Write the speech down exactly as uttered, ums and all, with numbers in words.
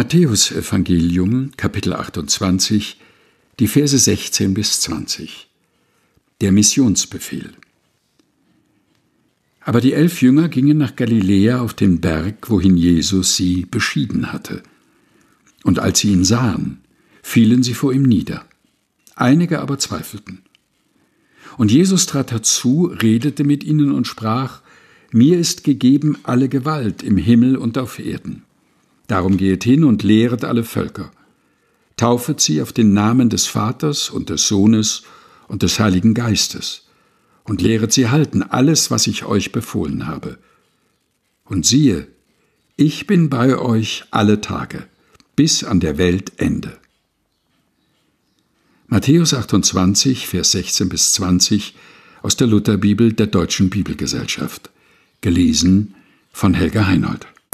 Matthäusevangelium, Kapitel achtundzwanzig, die Verse sechzehn bis zwanzig. Der Missionsbefehl. Aber die elf Jünger gingen nach Galiläa auf den Berg, wohin Jesus sie beschieden hatte. Und als sie ihn sahen, fielen sie vor ihm nieder. Einige aber zweifelten. Und Jesus trat herzu, redete mit ihnen und sprach: Mir ist gegeben alle Gewalt im Himmel und auf Erden. Darum gehet hin und lehret alle Völker. Taufet sie auf den Namen des Vaters und des Sohnes und des Heiligen Geistes und lehret sie halten alles, was ich euch befohlen habe. Und siehe, ich bin bei euch alle Tage, bis an der Weltende. Matthäus achtundzwanzig, Vers sechzehn bis zwanzig aus der Lutherbibel der Deutschen Bibelgesellschaft. Gelesen von Helga Heinold.